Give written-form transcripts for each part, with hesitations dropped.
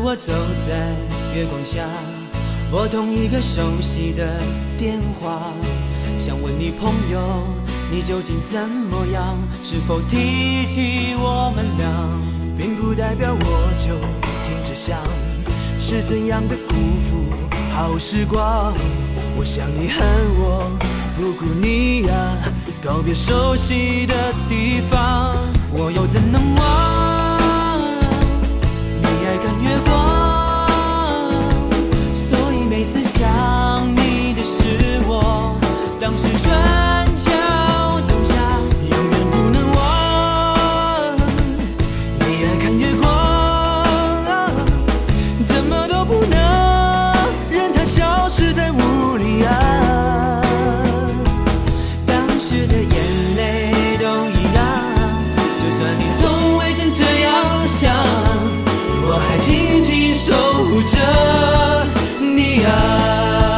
我走在月光下，拨通一个熟悉的电话，想问你朋友，你究竟怎么样？是否提起我们俩， 并不代表我就停止想，是怎样的辜负好时光。我想你恨我，不顾你呀，告别熟悉的地方。 我又怎能忘你爱看月光？所以每次想你的是我，当时春秋冬夏， 永远不能忘你爱看月光，怎么都不能任它消失在雾里啊。 当时的眼泪都一样，就算你从未曾这样想，我还紧紧守护着你啊。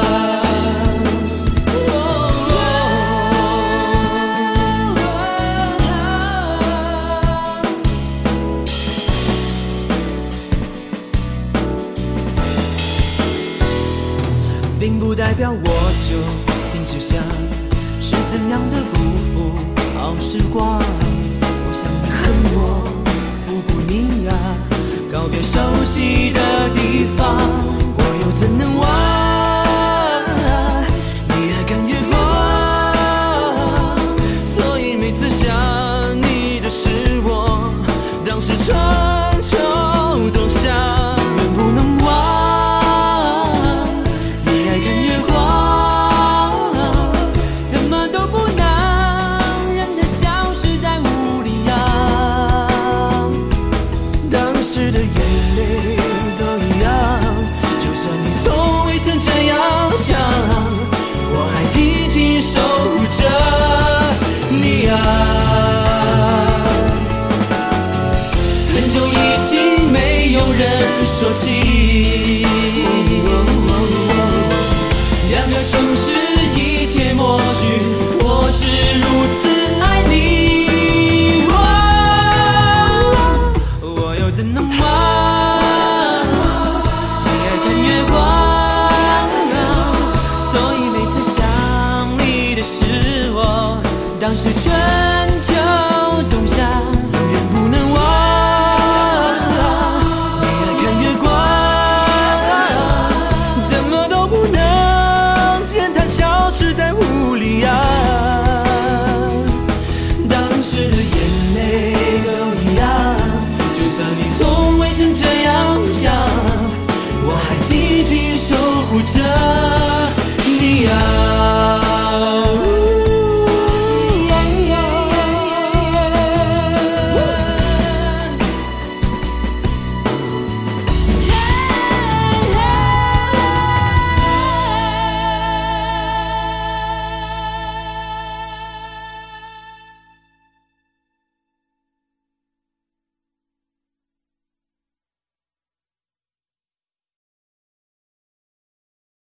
并不代表我就停止想，是怎样的辜负好时光。我想你恨我，不顾你呀，告别熟悉的地方。 我又怎能忘你爱看月光？所以每次想你的是我，当时春秋冬夏， 永远不能忘你爱看月光，怎么都不能任它消失在雾里啊。 当时的眼泪都一样，就算你从未曾这样想，我还紧紧守护着你啊。 很久已经没有人说起，两个城市一切默许，我是如此爱你。我又怎能忘你爱看月光？所以每次想你的是我，当时春